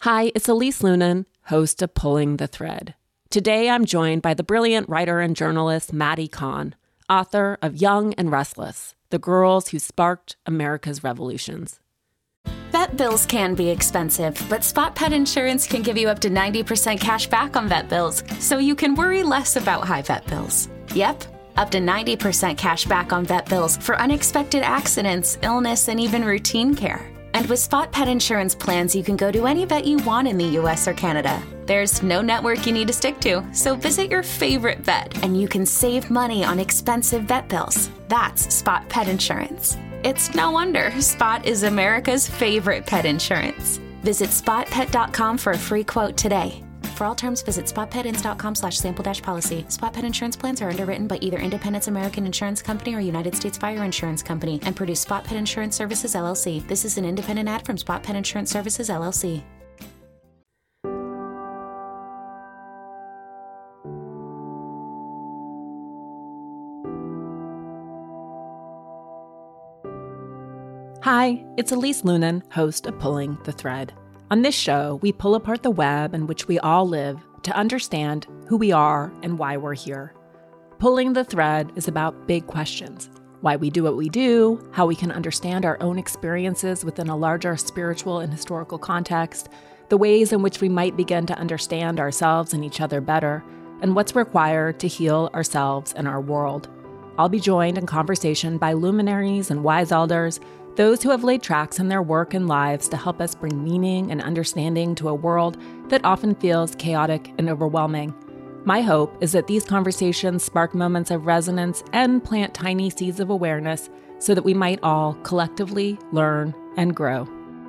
Hi, it's Elise Loehnen, host of Pulling the Thread. Today I'm joined by the brilliant writer and journalist Maddie Kahn, author of Young and Restless, The Girls Who Sparked America's Revolutions. Vet bills can be expensive, but Spot Pet Insurance can give you up to 90% cash back on vet bills, so you can worry less about high vet bills. Yep, up to 90% cash back on vet bills for unexpected accidents, illness, and even routine care. And with Spot Pet Insurance plans, you can go to any vet you want in the US or Canada. There's no network you need to stick to, so visit your favorite vet and you can save money on expensive vet bills. That's Spot Pet Insurance. It's no wonder Spot is America's favorite pet insurance. Visit spotpet.com for a free quote today. For all terms, visit spotpetins.com/sample-policy. Spot Pet Insurance plans are underwritten by either Independence American Insurance Company or United States Fire Insurance Company and produce Spot Pet Insurance Services, LLC. This is an independent ad from Spot Pet Insurance Services, LLC. Hi, it's Elise Loehnen, host of Pulling the Thread. On this show, we pull apart the web in which we all live to understand who we are and why we're here. Pulling the Thread is about big questions: why we do what we do, how we can understand our own experiences within a larger spiritual and historical context, the ways in which we might begin to understand ourselves and each other better, and what's required to heal ourselves and our world. I'll be joined in conversation by luminaries and wise elders, those who have laid tracks in their work and lives to help us bring meaning and understanding to a world that often feels chaotic and overwhelming. My hope is that these conversations spark moments of resonance and plant tiny seeds of awareness so that we might all collectively learn and grow.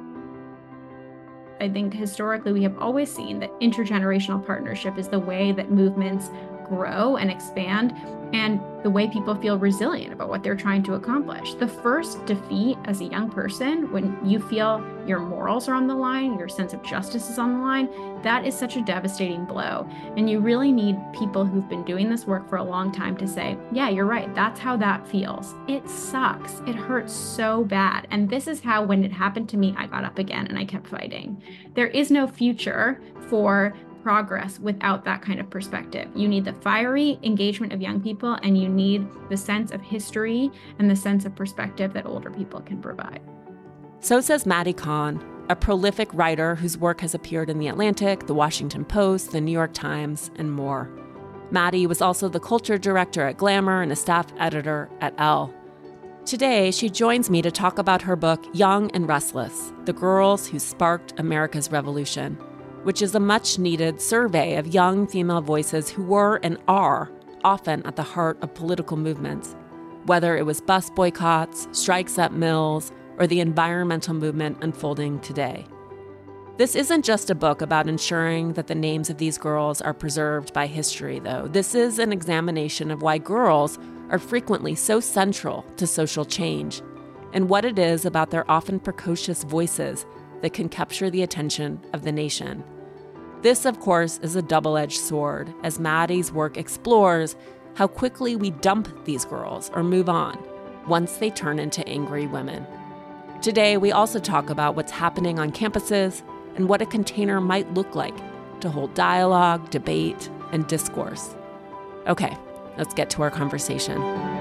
I think historically we have always seen that intergenerational partnership is the way that movements grow and expand, and the way people feel resilient about what they're trying to accomplish. The first defeat as a young person, when you feel your morals are on the line, your sense of justice is on the line, that is such a devastating blow. And you really need people who've been doing this work for a long time to say, yeah, you're right, that's how that feels. It sucks. It hurts so bad. And this is how, when it happened to me, I got up again and I kept fighting. There is no future for progress without that kind of perspective. You need the fiery engagement of young people, and you need the sense of history and the sense of perspective that older people can provide. So says Maddie Kahn, a prolific writer whose work has appeared in The Atlantic, The Washington Post, The New York Times, and more. Maddie was also the culture director at Glamour and a staff editor at Elle. Today, she joins me to talk about her book, Young and Restless, The Girls Who Sparked America's Revolution, which is a much-needed survey of young female voices who were and are often at the heart of political movements, whether it was bus boycotts, strikes at mills, or the environmental movement unfolding today. This isn't just a book about ensuring that the names of these girls are preserved by history, though. This is an examination of why girls are frequently so central to social change, and what it is about their often precocious voices that can capture the attention of the nation. This, of course, is a double-edged sword, as Maddie's work explores how quickly we dump these girls or move on once they turn into angry women. Today, we also talk about what's happening on campuses and what a container might look like to hold dialogue, debate, and discourse. Okay, let's get to our conversation.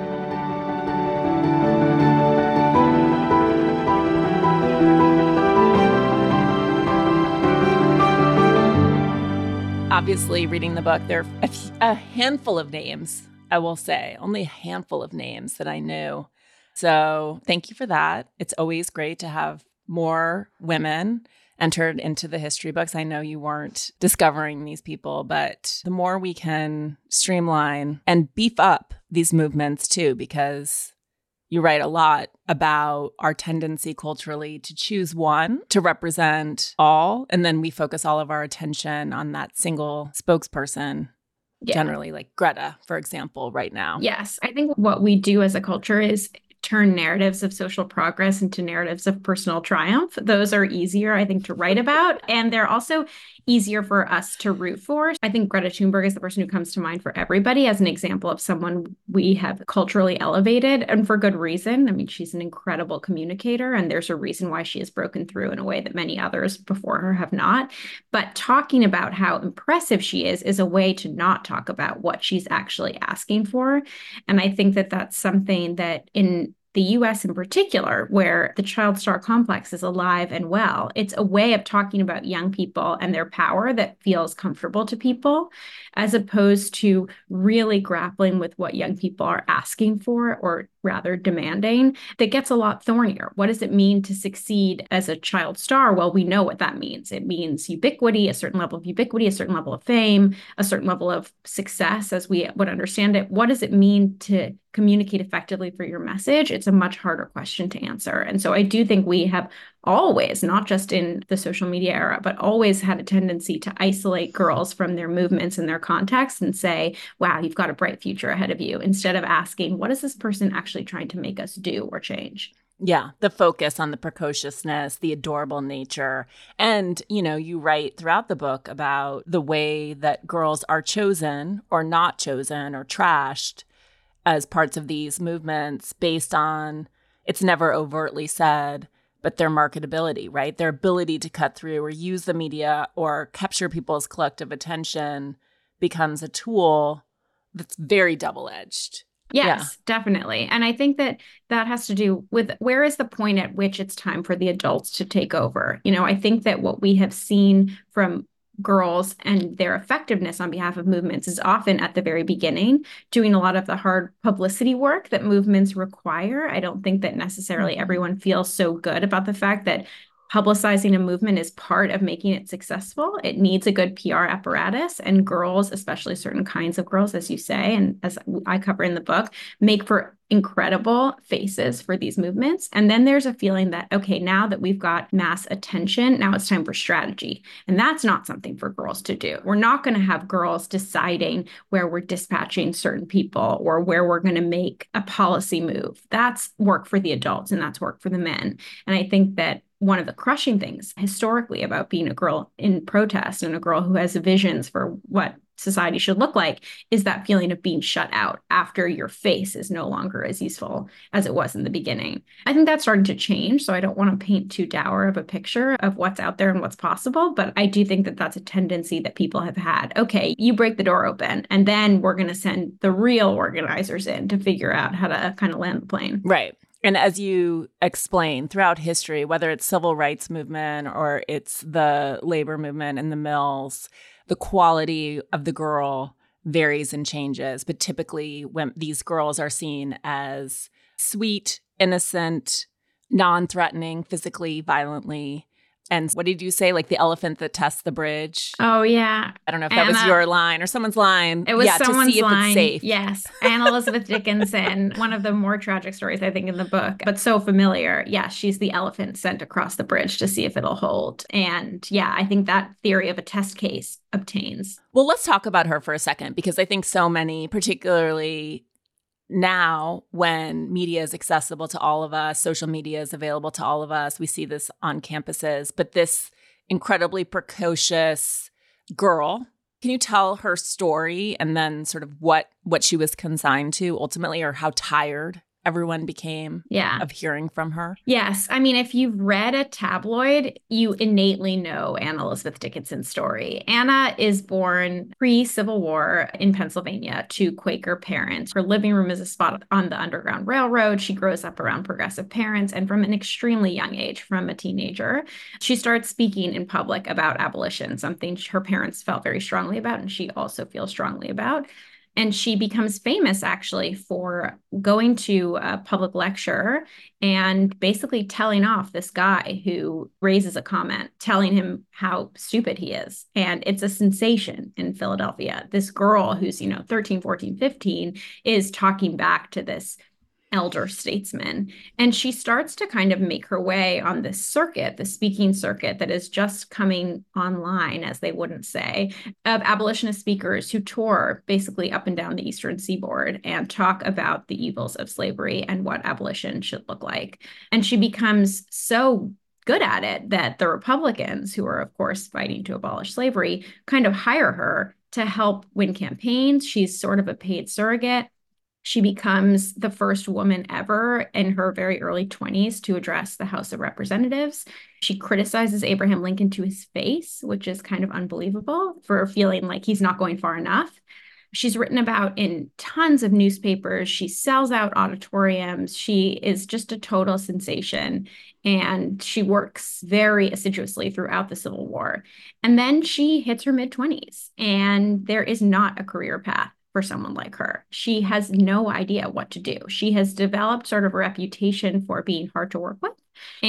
Obviously, reading the book, there are a handful of names, I will say, only a handful of names that I knew. So thank you for that. It's always great to have more women entered into the history books. I know you weren't discovering these people, but the more we can streamline and beef up these movements too, because you write a lot about our tendency culturally to choose one to represent all, and then we focus all of our attention on that single spokesperson, generally like Greta, for example, right now. Yes, I think what we do as a culture is turn narratives of social progress into narratives of personal triumph. Those are easier, I think, to write about. And they're also easier for us to root for. I think Greta Thunberg is the person who comes to mind for everybody as an example of someone we have culturally elevated, and for good reason. I mean, she's an incredible communicator, and there's a reason why she has broken through in a way that many others before her have not. But talking about how impressive she is a way to not talk about what she's actually asking for. And I think that that's something that in the US in particular, where the child star complex is alive and well, it's a way of talking about young people and their power that feels comfortable to people, as opposed to really grappling with what young people are asking for, or rather demanding, that gets a lot thornier. What does it mean to succeed as a child star? Well, we know what that means. It means ubiquity, a certain level of ubiquity, a certain level of fame, a certain level of success as we would understand it. What does it mean to communicate effectively for your message? It's a much harder question to answer. And so I do think we have always, not just in the social media era, but always had a tendency to isolate girls from their movements and their context and say, wow, you've got a bright future ahead of you, instead of asking, what is this person actually trying to make us do or change? Yeah, the focus on the precociousness, the adorable nature. And, you write throughout the book about the way that girls are chosen or not chosen or trashed as parts of these movements based on, it's never overtly said, but their marketability, right? Their ability to cut through or use the media or capture people's collective attention becomes a tool that's very double-edged. Yes, definitely. And I think that has to do with where is the point at which it's time for the adults to take over. I think that what we have seen from girls and their effectiveness on behalf of movements is often at the very beginning, doing a lot of the hard publicity work that movements require. I don't think that necessarily everyone feels so good about the fact that publicizing a movement is part of making it successful. It needs a good PR apparatus, and girls, especially certain kinds of girls, as you say, and as I cover in the book, make for incredible faces for these movements. And then there's a feeling that, okay, now that we've got mass attention, now it's time for strategy. And that's not something for girls to do. We're not going to have girls deciding where we're dispatching certain people or where we're going to make a policy move. That's work for the adults, and that's work for the men. And I think that one of the crushing things historically about being a girl in protest and a girl who has visions for what society should look like is that feeling of being shut out after your face is no longer as useful as it was in the beginning. I think that's starting to change, so I don't want to paint too dour of a picture of what's out there and what's possible, but I do think that that's a tendency that people have had. Okay, you break the door open, and then we're going to send the real organizers in to figure out how to kind of land the plane. Right. And as you explain throughout history, whether it's civil rights movement or it's the labor movement in the mills, the quality of the girl varies and changes. But typically when these girls are seen as sweet, innocent, non-threatening, physically, violently. And what did you say? Like the elephant that tests the bridge? Oh, yeah. I don't know if that was your line or someone's line. It was someone's to see line. If it's safe. Yes. Anne Elizabeth Dickinson, one of the more tragic stories, I think, in the book, but so familiar. Yeah, she's the elephant sent across the bridge to see if it'll hold. And yeah, I think that theory of a test case obtains. Well, let's talk about her for a second, because I think so many, particularly now when media is accessible to all of us, social media is available to all of us, we see this on campuses, but this incredibly precocious girl, can you tell her story and then sort of what she was consigned to ultimately, or how tired everyone became of hearing from her? Yes. I mean, if you've read a tabloid, you innately know Anne Elizabeth Dickinson's story. Anna is born pre-Civil War in Pennsylvania to Quaker parents. Her living room is a spot on the Underground Railroad. She grows up around progressive parents, and from an extremely young age, from a teenager, she starts speaking in public about abolition, something her parents felt very strongly about, and she also feels strongly about. And she becomes famous, actually, for going to a public lecture and basically telling off this guy who raises a comment, telling him how stupid he is. And it's a sensation in Philadelphia. This girl who's, 13, 14, 15 is talking back to this elder statesman. And she starts to kind of make her way on this circuit, the speaking circuit that is just coming online, as they wouldn't say, of abolitionist speakers who tour basically up and down the Eastern Seaboard and talk about the evils of slavery and what abolition should look like. And she becomes so good at it that the Republicans, who are, of course, fighting to abolish slavery, kind of hire her to help win campaigns. She's sort of a paid surrogate. She becomes the first woman ever in her very early 20s to address the House of Representatives. She criticizes Abraham Lincoln to his face, which is kind of unbelievable for feeling like he's not going far enough. She's written about in tons of newspapers. She sells out auditoriums. She is just a total sensation. And she works very assiduously throughout the Civil War. And then she hits her mid-20s, and there is not a career path for someone like her. She has no idea what to do. She has developed sort of a reputation for being hard to work with.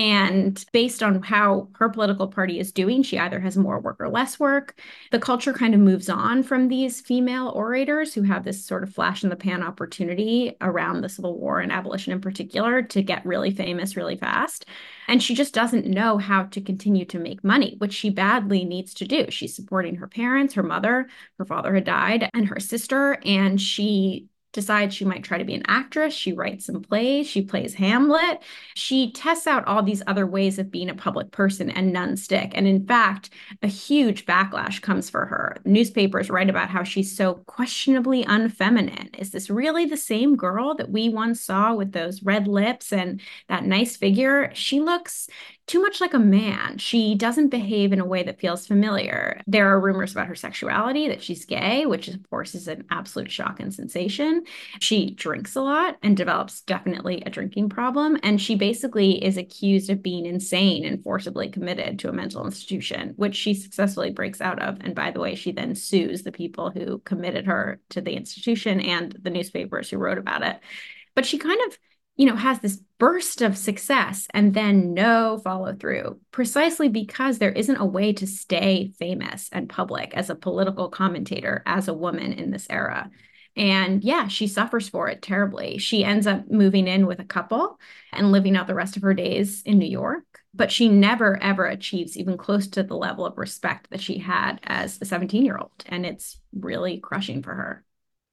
And based on how her political party is doing, she either has more work or less work. The culture kind of moves on from these female orators who have this sort of flash in the pan opportunity around the Civil War and abolition in particular to get really famous really fast. And she just doesn't know how to continue to make money, which she badly needs to do. She's supporting her parents, her mother, her father had died, and her sister, and she decides she might try to be an actress. She writes some plays. She plays Hamlet. She tests out all these other ways of being a public person, and none stick. And in fact, a huge backlash comes for her. Newspapers write about how she's so questionably unfeminine. Is this really the same girl that we once saw with those red lips and that nice figure? She looks too much like a man. She doesn't behave in a way that feels familiar. There are rumors about her sexuality, that she's gay, which of course is an absolute shock and sensation. She drinks a lot and develops definitely a drinking problem. And she basically is accused of being insane and forcibly committed to a mental institution, which she successfully breaks out of. And by the way, she then sues the people who committed her to the institution and the newspapers who wrote about it. But she kind of has this burst of success and then no follow through, precisely because there isn't a way to stay famous and public as a political commentator, as a woman in this era. And yeah, she suffers for it terribly. She ends up moving in with a couple and living out the rest of her days in New York, but she never, ever achieves even close to the level of respect that she had as a 17-year-old. And it's really crushing for her.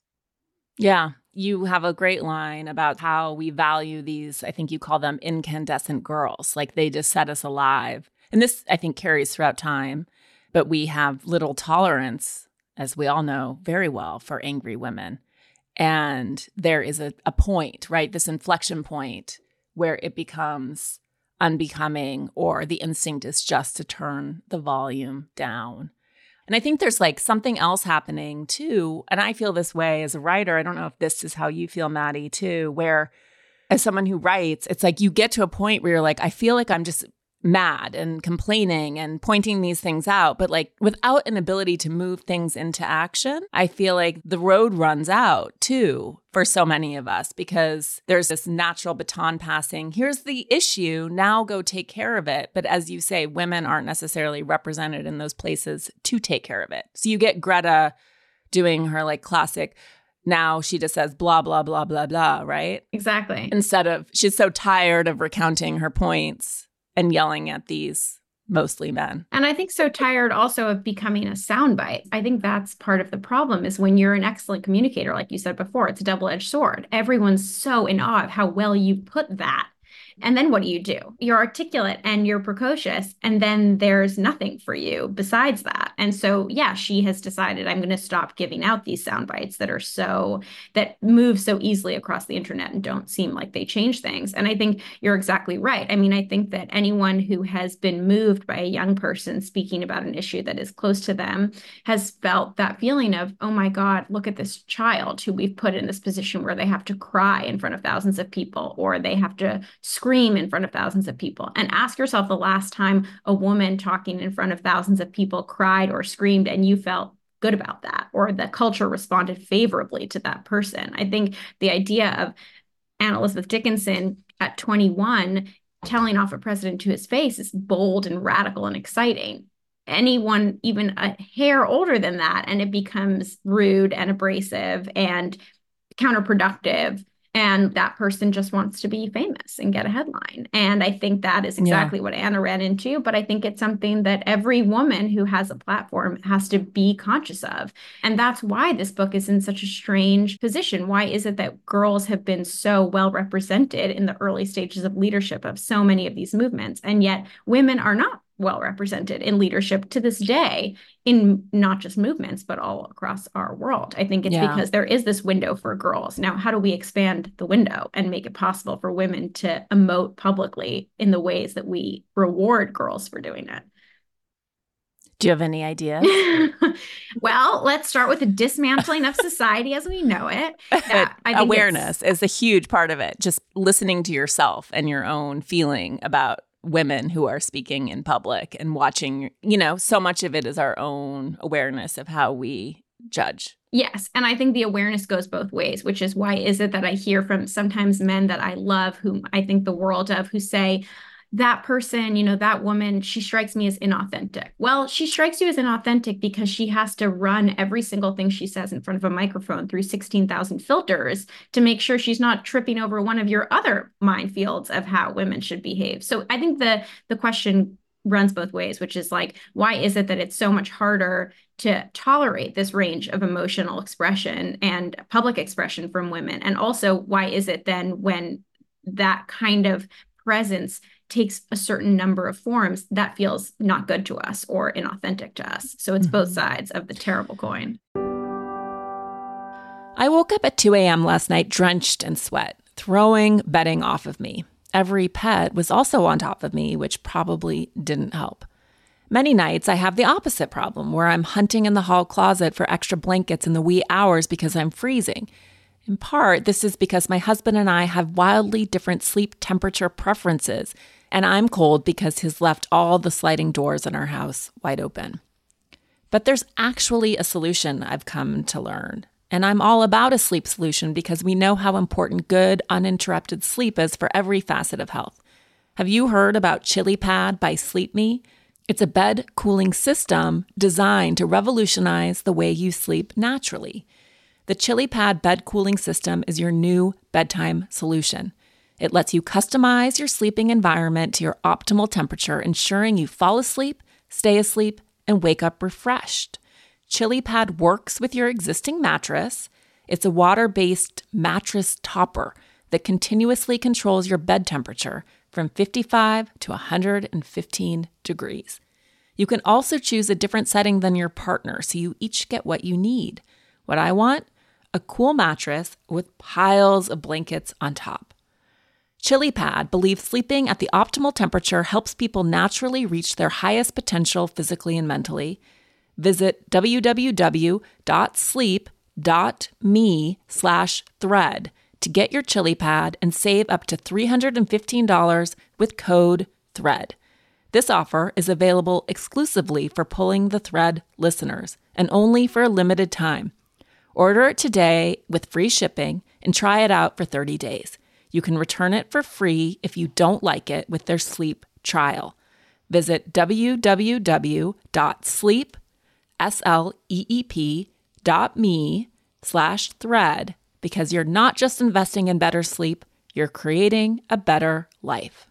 Yeah. You have a great line about how we value these, I think you call them incandescent girls, like they just set us alive. And this, I think, carries throughout time, but we have little tolerance, as we all know very well, for angry women. And there is a point, right, this inflection point where it becomes unbecoming, or the instinct is just to turn the volume down. And I think there's like something else happening too. And I feel this way as a writer. I don't know if this is how you feel, Maddie, too, where as someone who writes, it's like you get to a point where you're like, I feel like I'm just mad and complaining and pointing these things out. But like without an ability to move things into action, I feel like the road runs out too for so many of us, because there's this natural baton passing. Here's the issue. Now go take care of it. But as you say, women aren't necessarily represented in those places to take care of it. So you get Greta doing her like classic, now she just says blah, blah, blah, blah, blah, right? Exactly. Instead of, she's so tired of recounting her points and yelling at these mostly men. And I think so tired also of becoming a soundbite. I think that's part of the problem, is when you're an excellent communicator, like you said before, it's a double-edged sword. Everyone's so in awe of how well you put that. And then what do? You're articulate and you're precocious, and then there's nothing for you besides that. And so, yeah, she has decided, I'm going to stop giving out these sound bites that move so easily across the internet and don't seem like they change things. And I think you're exactly right. I mean, I think that anyone who has been moved by a young person speaking about an issue that is close to them has felt that feeling of, oh my God, look at this child who we've put in this position where they have to cry in front of thousands of people, or they have to scream in front of thousands of people. And ask yourself the last time a woman talking in front of thousands of people cried or screamed and you felt good about that, or the culture responded favorably to that person. I think the idea of Anne Elizabeth Dickinson at 21 telling off a president to his face is bold and radical and exciting. Anyone even a hair older than that, and it becomes rude and abrasive and counterproductive And that person just wants to be famous and get a headline. And I think that is exactly what Anna ran into. But I think it's something that every woman who has a platform has to be conscious of. And that's why this book is in such a strange position. Why is it that girls have been so well represented in the early stages of leadership of so many of these movements, and yet women are not well represented in leadership to this day, in not just movements, but all across our world? I think it's because there is this window for girls. Now, how do we expand the window and make it possible for women to emote publicly in the ways that we reward girls for doing it? Do you have any ideas? Well, let's start with the dismantling of society as we know it. I think awareness is a huge part of it. Just listening to yourself and your own feeling about women who are speaking in public and watching, so much of it is our own awareness of how we judge. Yes. And I think the awareness goes both ways, which is why is it that I hear from sometimes men that I love, whom I think the world of, who say, that person, that woman, she strikes me as inauthentic. Well, she strikes you as inauthentic because she has to run every single thing she says in front of a microphone through 16,000 filters to make sure she's not tripping over one of your other minefields of how women should behave. So I think the question runs both ways, which is like, why is it that it's so much harder to tolerate this range of emotional expression and public expression from women? And also, why is it then when that kind of presence takes a certain number of forms, that feels not good to us or inauthentic to us? So it's both sides of the terrible coin. I woke up at 2 a.m. last night drenched in sweat, throwing bedding off of me. Every pet was also on top of me, which probably didn't help. Many nights I have the opposite problem, where I'm hunting in the hall closet for extra blankets in the wee hours because I'm freezing. In part, this is because my husband and I have wildly different sleep temperature preferences, and I'm cold because he's left all the sliding doors in our house wide open. But there's actually a solution I've come to learn, and I'm all about a sleep solution because we know how important good, uninterrupted sleep is for every facet of health. Have you heard about ChiliPad by Sleep Me? It's a bed cooling system designed to revolutionize the way you sleep naturally. The ChiliPad bed cooling system is your new bedtime solution. It lets you customize your sleeping environment to your optimal temperature, ensuring you fall asleep, stay asleep, and wake up refreshed. ChiliPad works with your existing mattress. It's a water-based mattress topper that continuously controls your bed temperature from 55 to 115 degrees. You can also choose a different setting than your partner, so you each get what you need. What I want? A cool mattress with piles of blankets on top. ChiliPad believes sleeping at the optimal temperature helps people naturally reach their highest potential physically and mentally. Visit www.sleep.me/thread to get your ChiliPad and save up to $315 with code THREAD. This offer is available exclusively for Pulling the Thread listeners and only for a limited time. Order it today with free shipping and try it out for 30 days. You can return it for free if you don't like it with their sleep trial. Visit www.sleep.me/thread because you're not just investing in better sleep, you're creating a better life.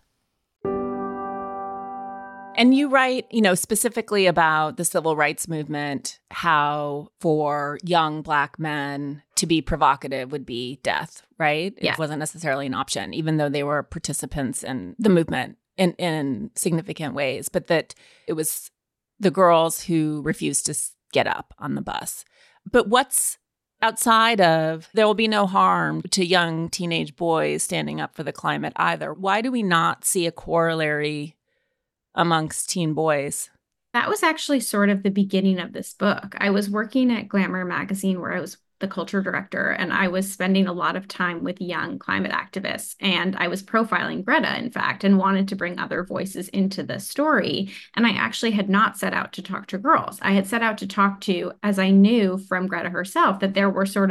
And you write, specifically about the civil rights movement, how for young Black men to be provocative would be death, right? Yeah. It wasn't necessarily an option, even though they were participants in the movement in significant ways, but that it was the girls who refused to get up on the bus. But what's outside of there will be no harm to young teenage boys standing up for the climate either? Why do we not see a corollary amongst teen boys? That was actually sort of the beginning of this book. I was working at Glamour magazine where I was the culture director, and I was spending a lot of time with young climate activists. And I was profiling Greta, in fact, and wanted to bring other voices into the story. And I actually had not set out to talk to girls. I had set out to talk to, as I knew from Greta herself, that there were sort of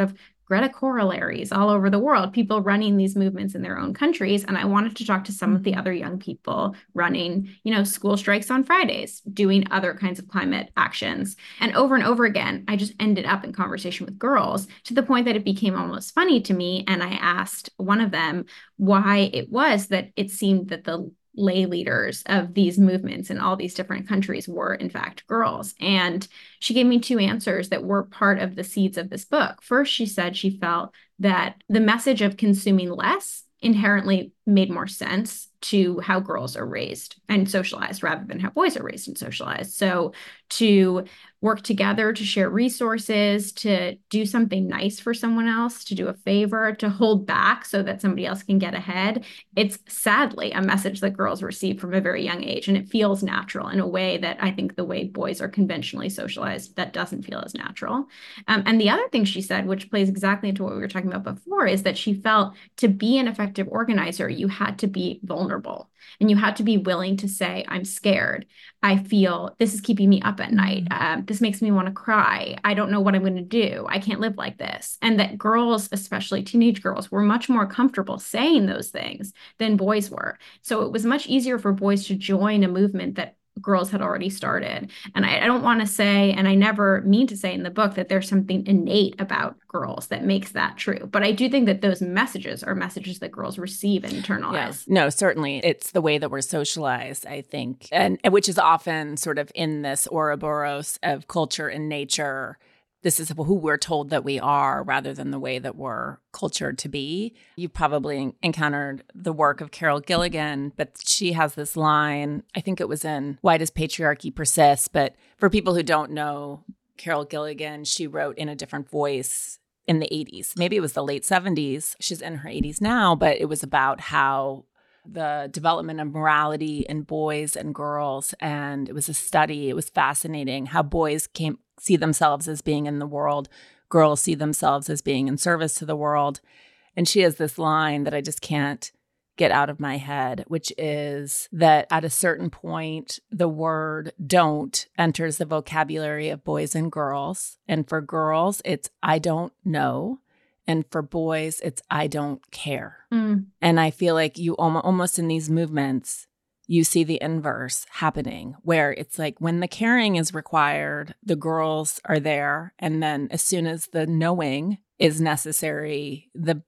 Greta corollaries all over the world, people running these movements in their own countries. And I wanted to talk to some of the other young people running, school strikes on Fridays, doing other kinds of climate actions. And over again, I just ended up in conversation with girls to the point that it became almost funny to me. And I asked one of them why it was that it seemed that the lay leaders of these movements in all these different countries were in fact girls. And she gave me two answers that were part of the seeds of this book. First, she said she felt that the message of consuming less inherently made more sense to how girls are raised and socialized rather than how boys are raised and socialized. So to work together, to share resources, to do something nice for someone else, to do a favor, to hold back so that somebody else can get ahead. It's sadly a message that girls receive from a very young age. And it feels natural in a way that I think the way boys are conventionally socialized, that doesn't feel as natural. And the other thing she said, which plays exactly into what we were talking about before, is that she felt to be an effective organizer, you had to be vulnerable and you had to be willing to say, I'm scared. I feel this is keeping me up at night. This makes me want to cry. I don't know what I'm going to do. I can't live like this. And that girls, especially teenage girls, were much more comfortable saying those things than boys were. So it was much easier for boys to join a movement that girls had already started. And I don't want to say, and I never mean to say in the book, that there's something innate about girls that makes that true. But I do think that those messages are messages that girls receive and internalize. Yes. No, certainly. It's the way that we're socialized, I think, and which is often sort of in this Ouroboros of culture and nature. This is who we're told that we are rather than the way that we're cultured to be. You've probably encountered the work of Carol Gilligan, but she has this line, I think it was in Why Does Patriarchy Persist? But for people who don't know Carol Gilligan, she wrote in a different voice in the 80s. Maybe it was the late 70s. She's in her 80s now, but it was about how the development of morality in boys and girls. And it was a study. It was fascinating how boys see themselves as being in the world. Girls see themselves as being in service to the world. And she has this line that I just can't get out of my head, which is that at a certain point, the word don't enters the vocabulary of boys and girls. And for girls, it's I don't know. And for boys, it's I don't care. And I feel like you almost in these movements, you see the inverse happening where it's like when the caring is required, the girls are there. And then as soon as the knowing is necessary, the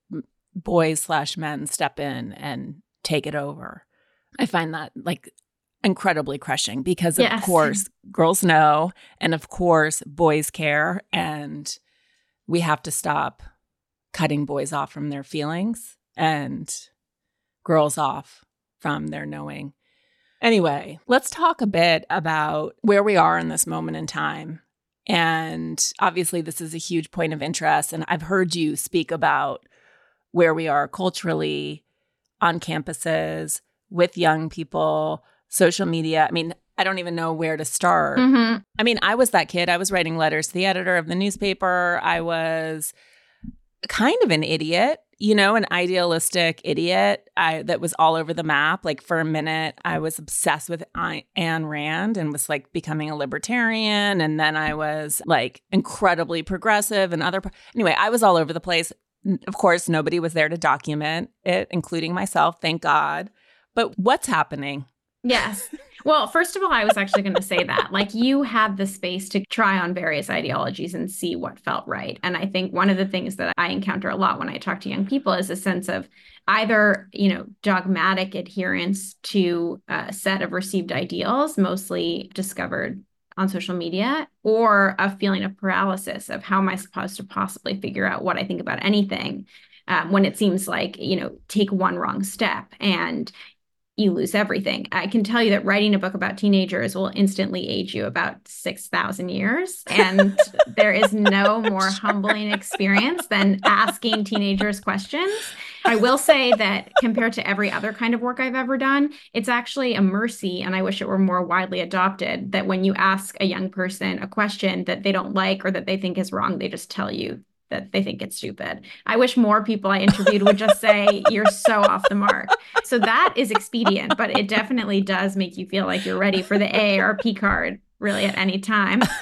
boys/men step in and take it over. I find that like incredibly crushing because of course girls know and of course boys care, and we have to stop cutting boys off from their feelings and girls off from their knowing. Anyway, let's talk a bit about where we are in this moment in time. And obviously, this is a huge point of interest. And I've heard you speak about where we are culturally on campuses, with young people, social media. I mean, I don't even know where to start. I mean, I was that kid. I was writing letters to the editor of the newspaper. I was kind of an idiot, an idealistic idiot that was all over the map. Like for a minute, I was obsessed with Ayn Rand and was like becoming a libertarian. And then I was like incredibly progressive and anyway, I was all over the place. Of course, nobody was there to document it, including myself, thank God. But what's happening? Yes. Well, first of all, I was actually going to say that, like, you had the space to try on various ideologies and see what felt right. And I think one of the things that I encounter a lot when I talk to young people is a sense of either, dogmatic adherence to a set of received ideals, mostly discovered on social media, or a feeling of paralysis of how am I supposed to possibly figure out what I think about anything when it seems like, take one wrong step and you lose everything. I can tell you that writing a book about teenagers will instantly age you about 6,000 years. And there is no more humbling experience than asking teenagers questions. I will say that compared to every other kind of work I've ever done, it's actually a mercy, and I wish it were more widely adopted, that when you ask a young person a question that they don't like or that they think is wrong, they just tell you that they think it's stupid. I wish more people I interviewed would just say, you're so off the mark. So that is expedient, but it definitely does make you feel like you're ready for the AARP card really at any time.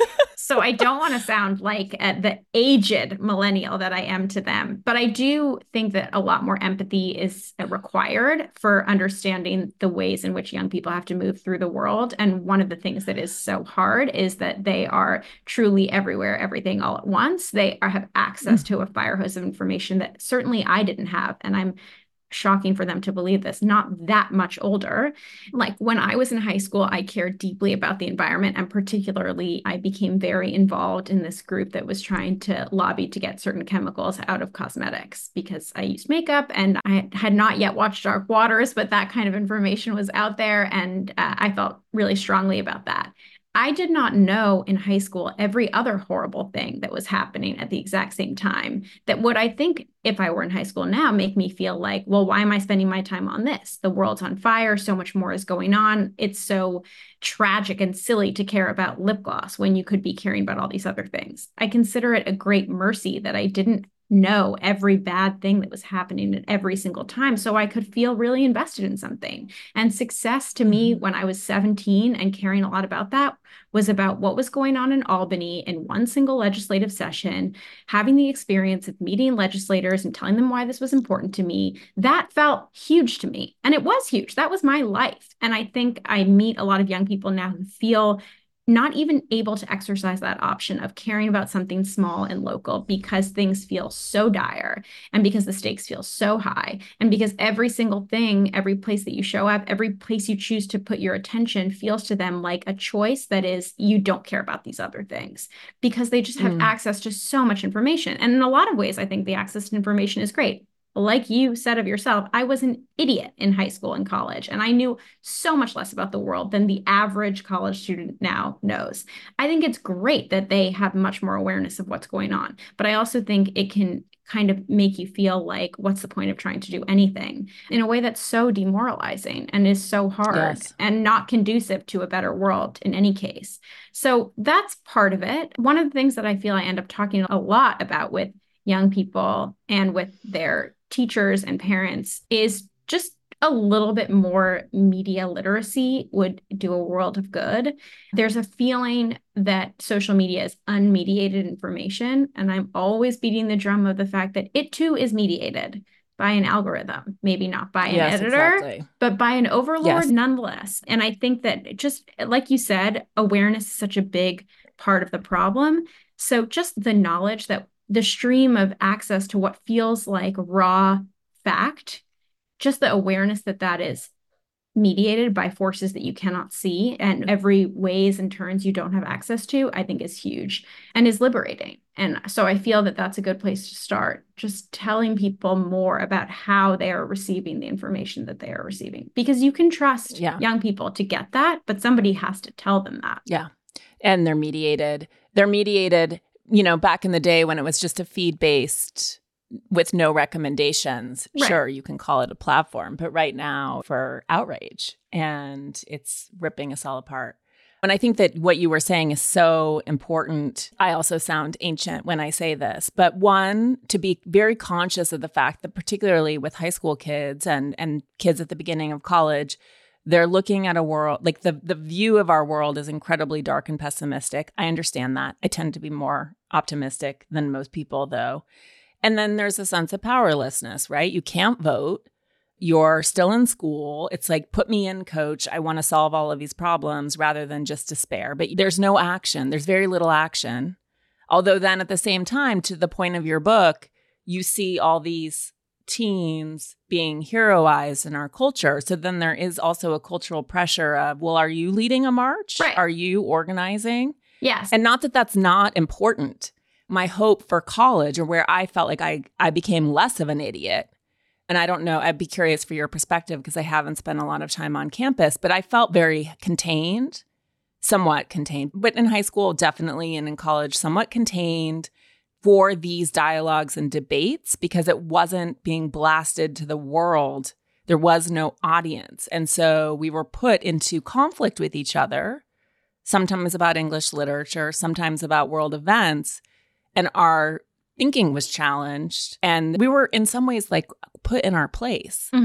So I don't want to sound like the aged millennial that I am to them, but I do think that a lot more empathy is required for understanding the ways in which young people have to move through the world. And one of the things that is so hard is that they are truly everywhere, everything all at once. They have access to a fire hose of information that certainly I didn't have. And I'm shocking for them to believe this, not that much older. Like when I was in high school, I cared deeply about the environment. And particularly, I became very involved in this group that was trying to lobby to get certain chemicals out of cosmetics because I used makeup and I had not yet watched Dark Waters, but that kind of information was out there. And I felt really strongly about that. I did not know in high school every other horrible thing that was happening at the exact same time that would, I think, if I were in high school now, make me feel like, well, why am I spending my time on this? The world's on fire. So much more is going on. It's so tragic and silly to care about lip gloss when you could be caring about all these other things. I consider it a great mercy that I didn't know every bad thing that was happening at every single time, so I could feel really invested in something. And success to me when I was 17 and caring a lot about that was about what was going on in Albany in one single legislative session, having the experience of meeting legislators and telling them why this was important to me. That felt huge to me. And it was huge. That was my life. And I think I meet a lot of young people now who feel not even able to exercise that option of caring about something small and local because things feel so dire and because the stakes feel so high and because every single thing, every place that you show up, every place you choose to put your attention feels to them like a choice that is, you don't care about these other things because they just have access to so much information. And in a lot of ways, I think the access to information is great. Like you said of yourself, I was an idiot in high school and college, and I knew so much less about the world than the average college student now knows. I think it's great that they have much more awareness of what's going on, but I also think it can kind of make you feel like, what's the point of trying to do anything in a way that's so demoralizing and is so hard and not conducive to a better world in any case. So that's part of it. One of the things that I feel I end up talking a lot about with young people and with their teachers and parents is just a little bit more media literacy would do a world of good. There's a feeling that social media is unmediated information, and I'm always beating the drum of the fact that it too is mediated by an algorithm, maybe not by an editor, but by an overlord nonetheless. And I think that just like you said, awareness is such a big part of the problem. So just the knowledge that the stream of access to what feels like raw fact, just the awareness that that is mediated by forces that you cannot see and every ways and turns you don't have access to, I think is huge and is liberating. And so I feel that that's a good place to start, just telling people more about how they are receiving the information that they are receiving, because you can trust young people to get that, but somebody has to tell them that. Yeah. And they're mediated. You know, back in the day when it was just a feed-based with no recommendations, sure, you can call it a platform. But right now for outrage, and it's ripping us all apart. And I think that what you were saying is so important. I also sound ancient when I say this, but one, to be very conscious of the fact that particularly with high school kids and kids at the beginning of college, they're looking at a world, like the view of our world is incredibly dark and pessimistic. I understand that. I tend to be more optimistic than most people, though. And then there's a sense of powerlessness, right? You can't vote. You're still in school. It's like, put me in, coach. I want to solve all of these problems rather than just despair. But there's no action. There's very little action. Although then at the same time, to the point of your book, you see all these teens being heroized in our culture. So then there is also a cultural pressure of, well, are you leading a march? Right. Are you organizing? Yes. And not that that's not important. My hope for college, or where I felt like I became less of an idiot, and I don't know, I'd be curious for your perspective because I haven't spent a lot of time on campus, but I felt very contained, somewhat contained, but in high school, definitely, and in college, somewhat contained for these dialogues and debates because it wasn't being blasted to the world. There was no audience. And so we were put into conflict with each other, sometimes about English literature, sometimes about world events, and our thinking was challenged. And we were in some ways like put in our place.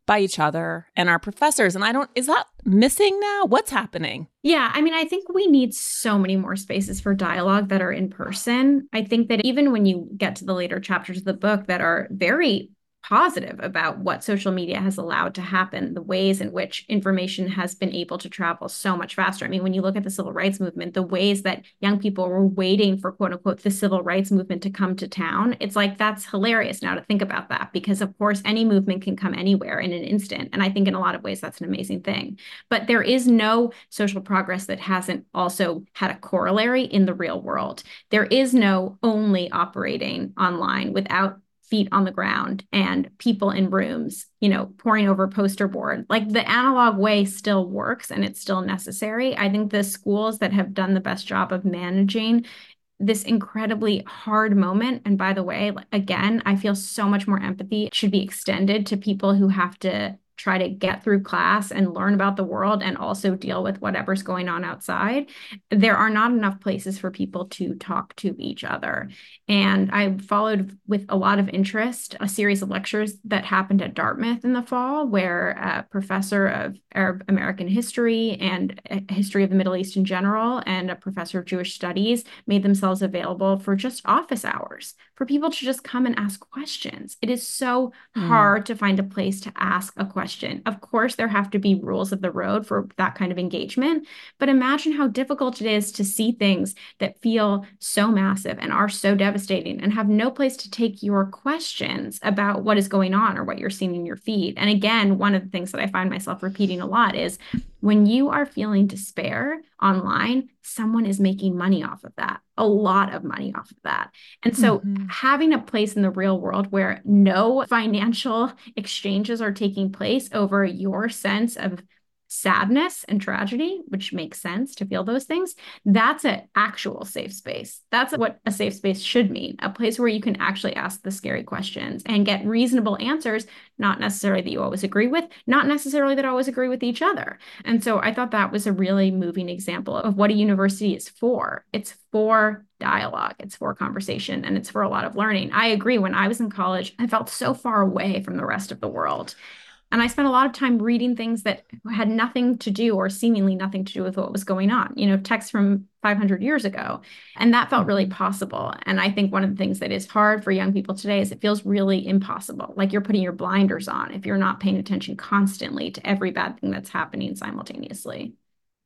by each other and our professors. And is that missing now? What's happening? Yeah, I mean, I think we need so many more spaces for dialogue that are in person. I think that even when you get to the later chapters of the book that are very positive about what social media has allowed to happen, the ways in which information has been able to travel so much faster. I mean, when you look at the civil rights movement, the ways that young people were waiting for, quote unquote, the civil rights movement to come to town, it's like, that's hilarious now to think about that, because of course, any movement can come anywhere in an instant. And I think in a lot of ways, that's an amazing thing. But there is no social progress that hasn't also had a corollary in the real world. There is no only operating online without feet on the ground and people in rooms, poring over poster board. Like, the analog way still works and it's still necessary. I think the schools that have done the best job of managing this incredibly hard moment, and by the way, again, I feel so much more empathy should be extended to people who have to try to get through class and learn about the world and also deal with whatever's going on outside. There are not enough places for people to talk to each other. And I followed with a lot of interest a series of lectures that happened at Dartmouth in the fall, where a professor of Arab American history and history of the Middle East in general and a professor of Jewish studies made themselves available for just office hours for people to just come and ask questions. It is so hard to find a place to ask a question. Of course, there have to be rules of the road for that kind of engagement, but imagine how difficult it is to see things that feel so massive and are so devastating and have no place to take your questions about what is going on or what you're seeing in your feed. And again, one of the things that I find myself repeating a lot is when you are feeling despair online, someone is making money off of that, a lot of money off of that. And so having a place in the real world where no financial exchanges are taking place over your sense of sadness and tragedy, which makes sense to feel those things, that's an actual safe space. That's what a safe space should mean, a place where you can actually ask the scary questions and get reasonable answers, not necessarily that you always agree with, not necessarily that always agree with each other. And so I thought that was a really moving example of what a university is for. It's for dialogue, it's for conversation, and it's for a lot of learning. I agree. When I was in college, I felt so far away from the rest of the world. And I spent a lot of time reading things that had nothing to do or seemingly nothing to do with what was going on, texts from 500 years ago. And that felt really possible. And I think one of the things that is hard for young people today is it feels really impossible. Like you're putting your blinders on if you're not paying attention constantly to every bad thing that's happening simultaneously.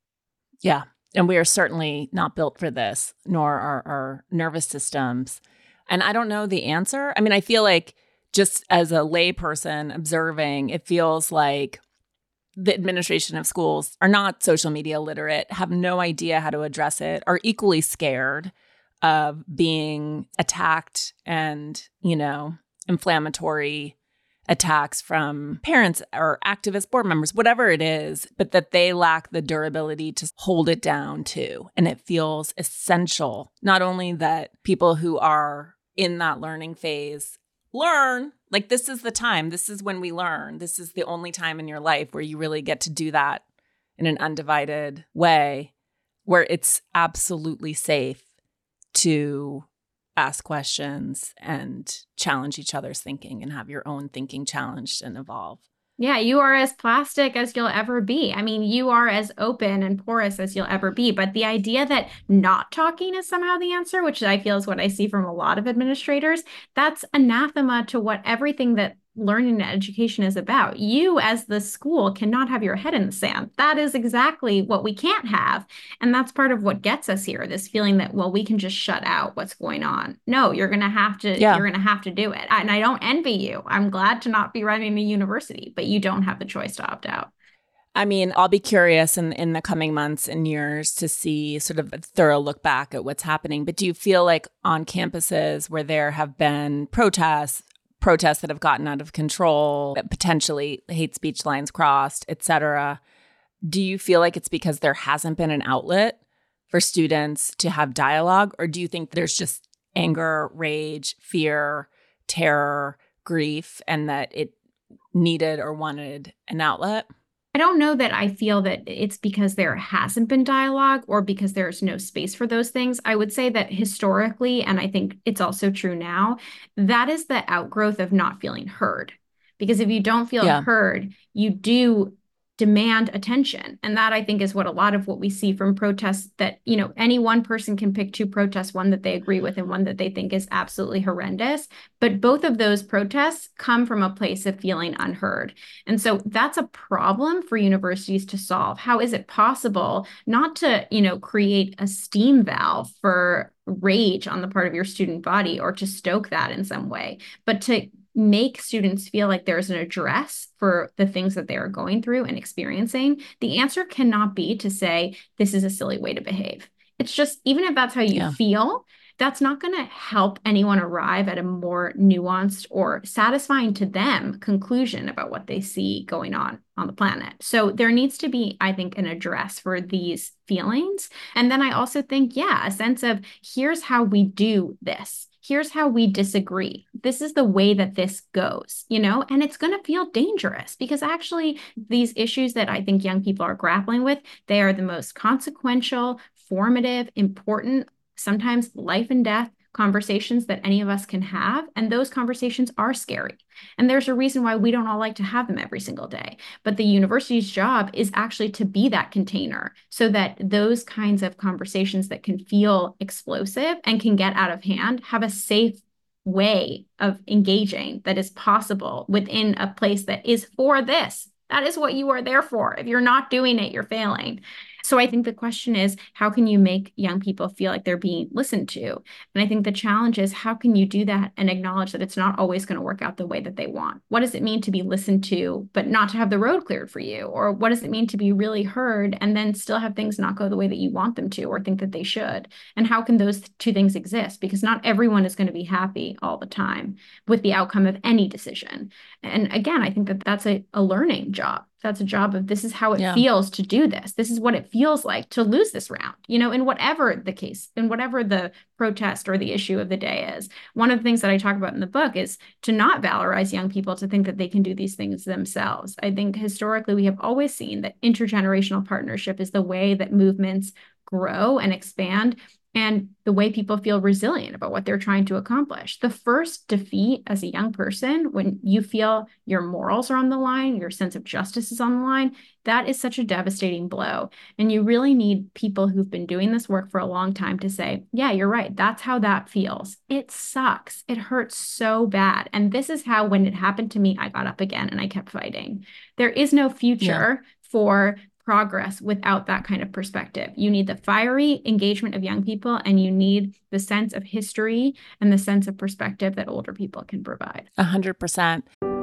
Yeah. And we are certainly not built for this, nor are our nervous systems. And I don't know the answer. I mean, I feel like just as a layperson observing, it feels like the administration of schools are not social media literate, have no idea how to address it, are equally scared of being attacked and, inflammatory attacks from parents or activist board members, whatever it is, but that they lack the durability to hold it down too. And it feels essential, not only that people who are in that learning phase learn, like this is the time, this is when we learn, this is the only time in your life where you really get to do that in an undivided way, where it's absolutely safe to ask questions and challenge each other's thinking and have your own thinking challenged and evolve. Yeah, you are as plastic as you'll ever be. I mean, you are as open and porous as you'll ever be. But the idea that not talking is somehow the answer, which I feel is what I see from a lot of administrators, that's anathema to what everything that learning and education is about. You as the school cannot have your head in the sand. That is exactly what we can't have. And that's part of what gets us here, this feeling that, well, we can just shut out what's going on. No, you're going to have to, you're going to have to do it. And I don't envy you. I'm glad to not be running a university, but you don't have the choice to opt out. I mean, I'll be curious in the coming months and years to see sort of a thorough look back at what's happening. But do you feel like on campuses where there have been protests that have gotten out of control, potentially hate speech lines crossed, et cetera, do you feel like it's because there hasn't been an outlet for students to have dialogue? Or do you think there's just anger, rage, fear, terror, grief, and that it needed or wanted an outlet? I don't know that I feel that it's because there hasn't been dialogue or because there's no space for those things. I would say that historically, and I think it's also true now, that is the outgrowth of not feeling heard. Because if you don't feel heard, you do demand attention. And that, I think, is what a lot of what we see from protests, that, any one person can pick two protests, one that they agree with and one that they think is absolutely horrendous. But both of those protests come from a place of feeling unheard. And so that's a problem for universities to solve. How is it possible not to, create a steam valve for rage on the part of your student body or to stoke that in some way, but to make students feel like there's an address for the things that they are going through and experiencing? The answer cannot be to say, this is a silly way to behave. It's just, even if that's how you feel, that's not going to help anyone arrive at a more nuanced or satisfying to them conclusion about what they see going on the planet. So there needs to be, I think, an address for these feelings. And then I also think, a sense of, here's how we do this. Here's how we disagree. This is the way that this goes, and it's going to feel dangerous, because actually these issues that I think young people are grappling with, they are the most consequential, formative, important, sometimes life and death conversations that any of us can have. And those conversations are scary. And there's a reason why we don't all like to have them every single day. But the university's job is actually to be that container, so that those kinds of conversations that can feel explosive and can get out of hand have a safe way of engaging that is possible within a place that is for this. That is what you are there for. If you're not doing it, you're failing. So I think the question is, how can you make young people feel like they're being listened to? And I think the challenge is, how can you do that and acknowledge that it's not always going to work out the way that they want? What does it mean to be listened to, but not to have the road cleared for you? Or what does it mean to be really heard and then still have things not go the way that you want them to or think that they should? And how can those two things exist? Because not everyone is going to be happy all the time with the outcome of any decision. And again, I think that that's a learning job. That's a job of, this is how it feels to do this. This is what it feels like to lose this round, in whatever the case, in whatever the protest or the issue of the day is. One of the things that I talk about in the book is to not valorize young people to think that they can do these things themselves. I think historically we have always seen that intergenerational partnership is the way that movements grow and expand, and the way people feel resilient about what they're trying to accomplish. The first defeat as a young person, when you feel your morals are on the line, your sense of justice is on the line, that is such a devastating blow. And you really need people who've been doing this work for a long time to say, yeah, you're right. That's how that feels. It sucks. It hurts so bad. And this is how, when it happened to me, I got up again and I kept fighting. There is no future for progress without that kind of perspective. You need the fiery engagement of young people, and you need the sense of history and the sense of perspective that older people can provide. 100%.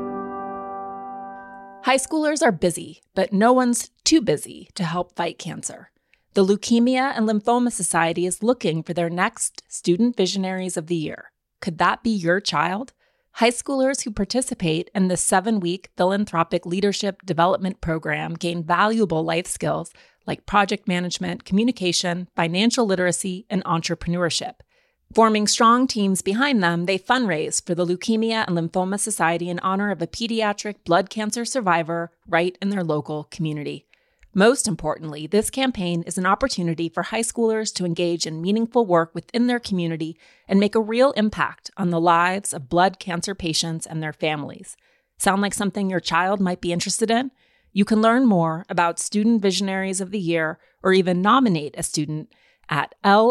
High schoolers are busy, but no one's too busy to help fight cancer. The Leukemia and Lymphoma Society is looking for their next Student Visionaries of the Year. Could that be your child? High schoolers who participate in the 7-week philanthropic leadership development program gain valuable life skills like project management, communication, financial literacy, and entrepreneurship. Forming strong teams behind them, they fundraise for the Leukemia and Lymphoma Society in honor of a pediatric blood cancer survivor right in their local community. Most importantly, this campaign is an opportunity for high schoolers to engage in meaningful work within their community and make a real impact on the lives of blood cancer patients and their families. Sound like something your child might be interested in? You can learn more about Student Visionaries of the Year, or even nominate a student, at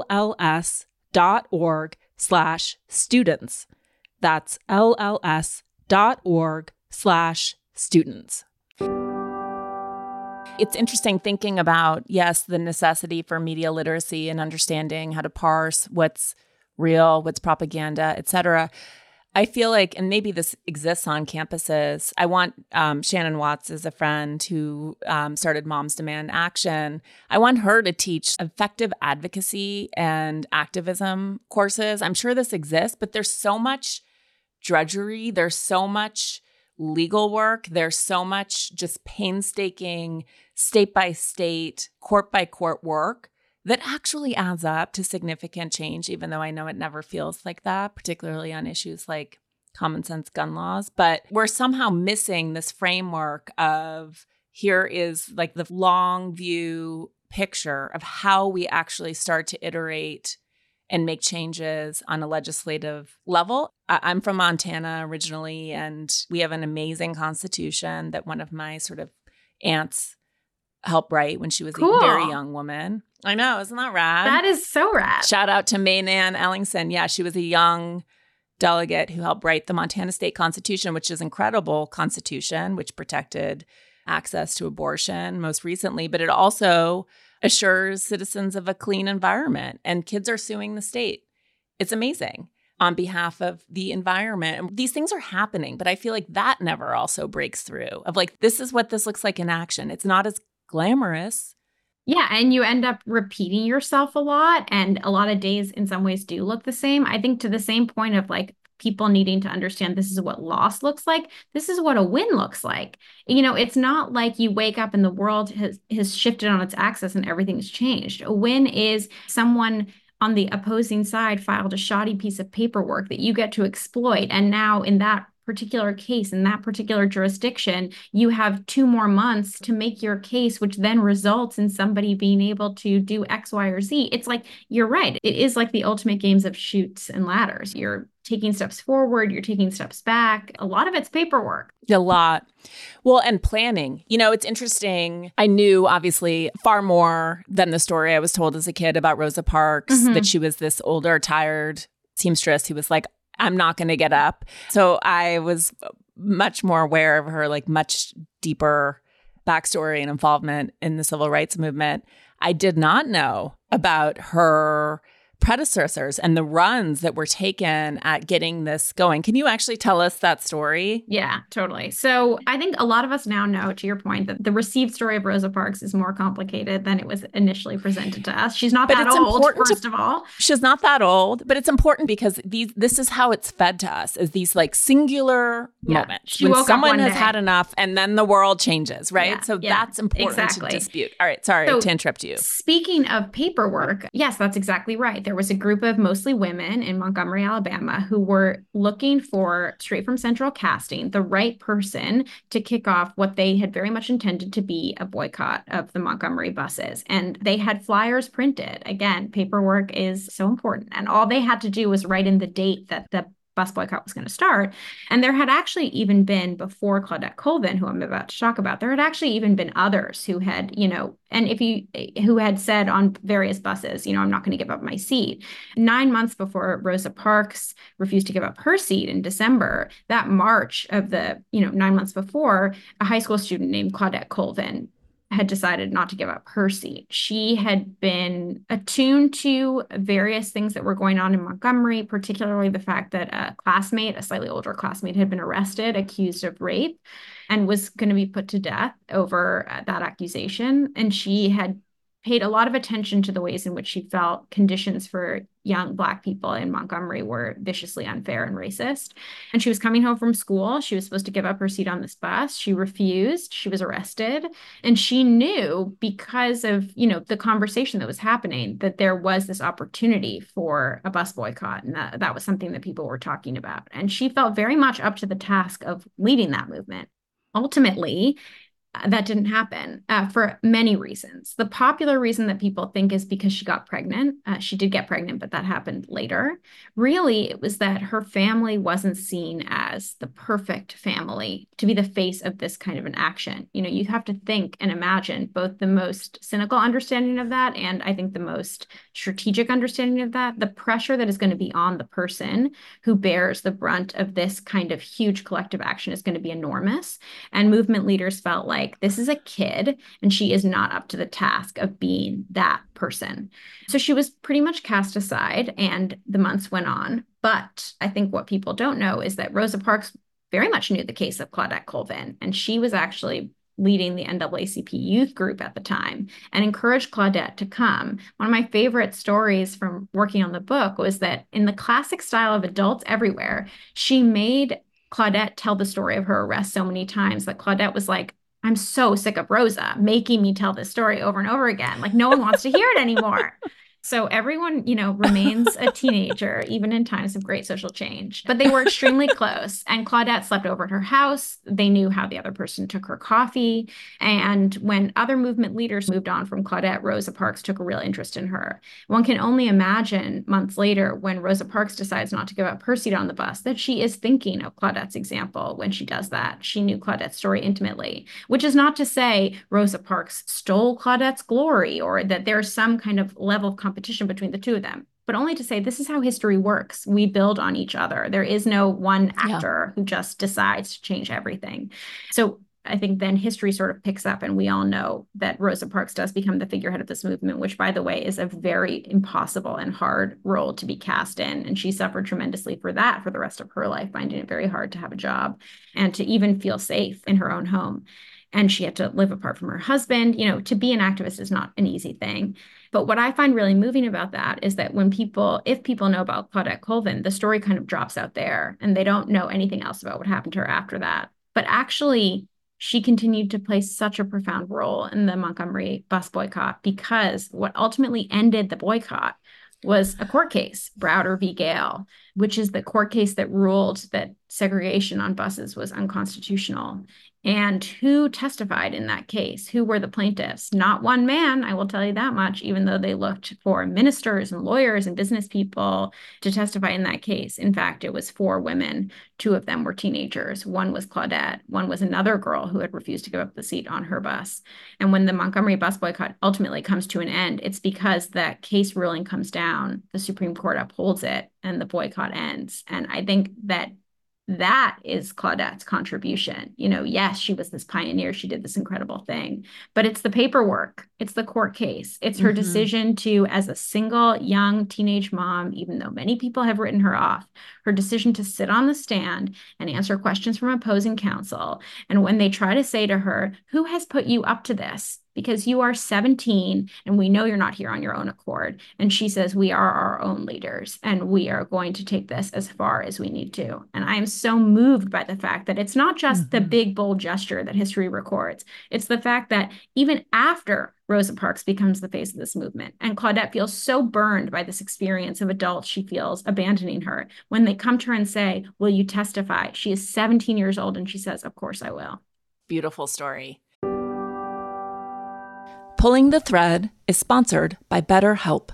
lls.org/students. That's lls.org/students. It's interesting thinking about, yes, the necessity for media literacy and understanding how to parse what's real, what's propaganda, et cetera. I feel like, and maybe this exists on campuses, I want Shannon Watts is a friend who started Moms Demand Action. I want her to teach effective advocacy and activism courses. I'm sure this exists, but there's so much drudgery. There's so much legal work. There's so much just painstaking state-by-state, court-by-court work that actually adds up to significant change, even though I know it never feels like that, particularly on issues like common sense gun laws. But we're somehow missing this framework of, here is like the long view picture of how we actually start to iterate and make changes on a legislative level. I'm from Montana originally, and we have an amazing constitution that one of my sort of aunts helped write when she was a very young woman. I know, isn't that rad? That is so rad. Shout out to Maynann Ellingson. Yeah, she was a young delegate who helped write the Montana State Constitution, which is an incredible constitution, which protected access to abortion most recently, but it also assures citizens of a clean environment. And kids are suing the state. It's amazing on behalf of the environment. And these things are happening, but I feel like that never also breaks through of like, this is what this looks like in action. It's not as glamorous. Yeah, and you end up repeating yourself a lot, and a lot of days in some ways do look the same. I think to the same point of like people needing to understand this is what loss looks like, this is what a win looks like. You know, it's not like you wake up and the world has shifted on its axis and everything's changed. A win is someone on the opposing side filed a shoddy piece of paperwork that you get to exploit, and now in that particular case, in that particular jurisdiction, you have 2 more months to make your case, which then results in somebody being able to do X, Y, or Z. It's like, you're right. It is like the ultimate games of chutes and ladders. You're taking steps forward, you're taking steps back. A lot of it's paperwork. A lot. Well, and planning. You know, it's interesting. I knew obviously far more than the story I was told as a kid about Rosa Parks, that she was this older, tired seamstress who was like, I'm not going to get up. So I was much more aware of her, like much deeper backstory and involvement in the civil rights movement. I did not know about her predecessors and the runs that were taken at getting this going. Can you actually tell us that story? Yeah, totally. So I think a lot of us now know, to your point, that the received story of Rosa Parks is more complicated than it was initially presented to us. She's not that old, first of all. She's not that old, but it's important because this is how it's fed to us, is these like singular moments. She when woke someone up one has day. had enough and then the world changes, right? Yeah, so yeah, that's important exactly. to dispute. All right, sorry to interrupt you. Speaking of paperwork, yes, that's exactly right. There was a group of mostly women in Montgomery, Alabama, who were looking for, straight from central casting, the right person to kick off what they had very much intended to be a boycott of the Montgomery buses. And they had flyers printed. Again, paperwork is so important. And all they had to do was write in the date that the bus boycott was going to start. And there had actually even been, before Claudette Colvin, who I'm about to talk about, there had actually even been others who had, who had said on various buses, I'm not going to give up my seat. 9 months before Rosa Parks refused to give up her seat in December, that March of the, 9 months before, a high school student named Claudette Colvin had decided not to give up her seat. She had been attuned to various things that were going on in Montgomery, particularly the fact that a slightly older classmate, had been arrested, accused of rape, and was going to be put to death over that accusation. And she had paid a lot of attention to the ways in which she felt conditions for young Black people in Montgomery were viciously unfair and racist. And she was coming home from school. She was supposed to give up her seat on this bus. She refused. She was arrested. And she knew, because of, the conversation that was happening, that there was this opportunity for a bus boycott. And that was something that people were talking about. And she felt very much up to the task of leading that movement. Ultimately, that didn't happen for many reasons. The popular reason that people think is because she got pregnant. She did get pregnant, but that happened later. Really, it was that her family wasn't seen as the perfect family to be the face of this kind of an action. You have to think and imagine both the most cynical understanding of that and I think the most strategic understanding of that, the pressure that is going to be on the person who bears the brunt of this kind of huge collective action is going to be enormous. And movement leaders felt like, this is a kid and she is not up to the task of being that person. So she was pretty much cast aside and the months went on. But I think what people don't know is that Rosa Parks very much knew the case of Claudette Colvin, and she was actually leading the NAACP youth group at the time and encouraged Claudette to come. One of my favorite stories from working on the book was that in the classic style of Adults Everywhere, she made Claudette tell the story of her arrest so many times that Claudette was like, I'm so sick of Rosa making me tell this story over and over again. Like, no one wants to hear it anymore. So everyone, remains a teenager, even in times of great social change. But they were extremely close. And Claudette slept over at her house. They knew how the other person took her coffee. And when other movement leaders moved on from Claudette, Rosa Parks took a real interest in her. One can only imagine months later when Rosa Parks decides not to give up her seat on the bus that she is thinking of Claudette's example when she does that. She knew Claudette's story intimately, which is not to say Rosa Parks stole Claudette's glory or that there's some kind of level of competition between the two of them, but only to say this is how history works. We build on each other. There is no one actor who just decides to change everything. So I think then history sort of picks up, and we all know that Rosa Parks does become the figurehead of this movement, which, by the way, is a very impossible and hard role to be cast in. And she suffered tremendously for that for the rest of her life, finding it very hard to have a job and to even feel safe in her own home. And she had to live apart from her husband. To be an activist is not an easy thing. But what I find really moving about that is that if people know about Claudette Colvin, the story kind of drops out there and they don't know anything else about what happened to her after that. But actually, she continued to play such a profound role in the Montgomery bus boycott, because what ultimately ended the boycott was a court case, Browder v. Gale, which is the court case that ruled that segregation on buses was unconstitutional. And who testified in that case? Who were the plaintiffs? Not one man, I will tell you that much, even though they looked for ministers and lawyers and business people to testify in that case. In fact, it was 4 women. 2 of them were teenagers. One was Claudette. One was another girl who had refused to give up the seat on her bus. And when the Montgomery bus boycott ultimately comes to an end, it's because that case ruling comes down, the Supreme Court upholds it, and the boycott ends. And I think that is Claudette's contribution. Yes, she was this pioneer. She did this incredible thing, but it's the paperwork. It's the court case. It's her decision to, as a single young teenage mom, even though many people have written her off, her decision to sit on the stand and answer questions from opposing counsel. And when they try to say to her, who has put you up to this? Because you are 17 and we know you're not here on your own accord. And she says, we are our own leaders and we are going to take this as far as we need to. And I am so moved by the fact that it's not just the big, bold gesture that history records. It's the fact that even after Rosa Parks becomes the face of this movement, and Claudette feels so burned by this experience of adults she feels abandoning her, when they come to her and say, will you testify? She is 17 years old and she says, of course I will. Beautiful story. Pulling the Thread is sponsored by BetterHelp.